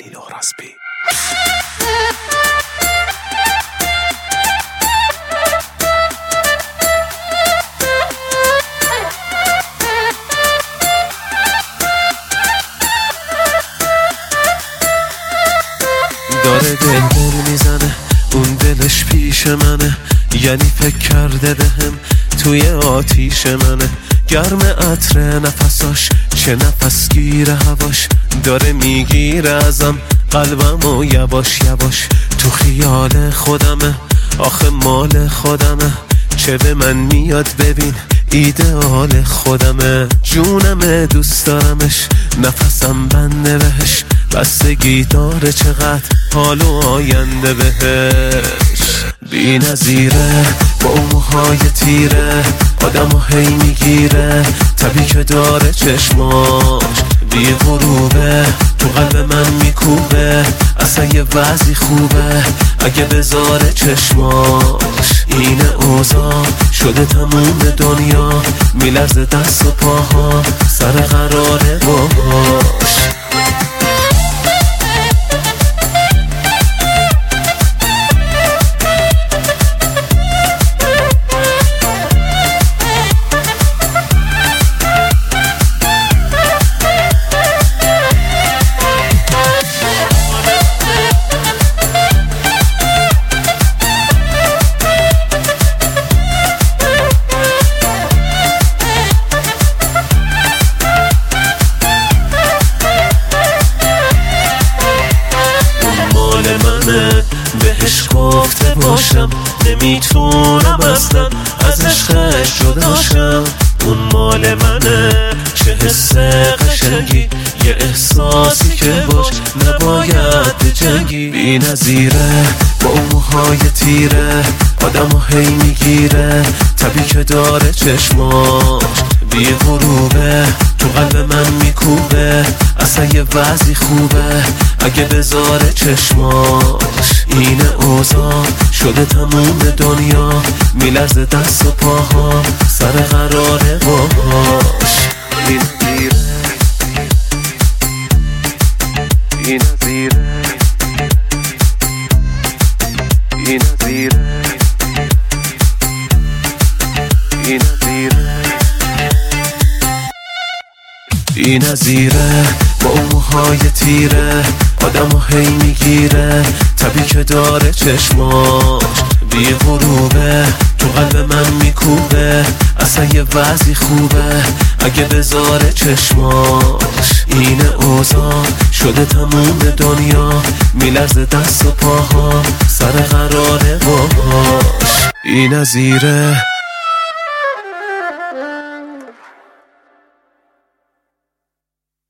علی نورازبی. داره دل میزنه، اون دلش پیش منه، یعنی فکر کرده بهم توی آتیش منه. گرم عطر نفساش، چه نفس گیره هواش، داره میگیره ازم قلبم و یواش یواش. تو خیال خودمه، آخه مال خودمه، چه به من میاد ببین ایدئال خودمه. جونمه دوست دارمش، نفسم بنده بهش، بستگی داره چقدر حال و آینده بهش. بی نظیره با اون موهای تیره، آدمو هی میگیره، طبیعی که داره چشماش بی غروبه، تو قلب من میکوبه، اصلا یه وضعی خوبه اگه بذاره چشماش. اینه اوضاع شده تموم دنیا، میلرزه دست و پاها، سر قراره باش. بهش گفته باشم نمیتونم اصلا از عشقش جداشم. اون مال منه، چه حس قشنگی، یه احساسی که باش نباید بجنگی. بی نظیره با اون موهای تیره، آدمو هی میگیره، طبیعی که داره چشماش بی غروبه، تو قلب من میکوبه، اصلا یه وضعی خوبه اگه بذاره چشماش. اینه اوضاع شده تموم دنیا، میلرزه دست و پاها، سر قراره باش. بی نظیره، بی نظیره، بی نظیره، بی نظیره، بی نظیره با اون موهای تیره، آدمو هی میگیره، طبیعی که داره چشماش بی غروبه، تو قلب من میکوبه، اصلا یه وضعی خوبه اگه بذاره چشماش. اینه اوضاع شده تموم دنیا، میلرزه دست و پاها، سر قراره باش. بی نظیره.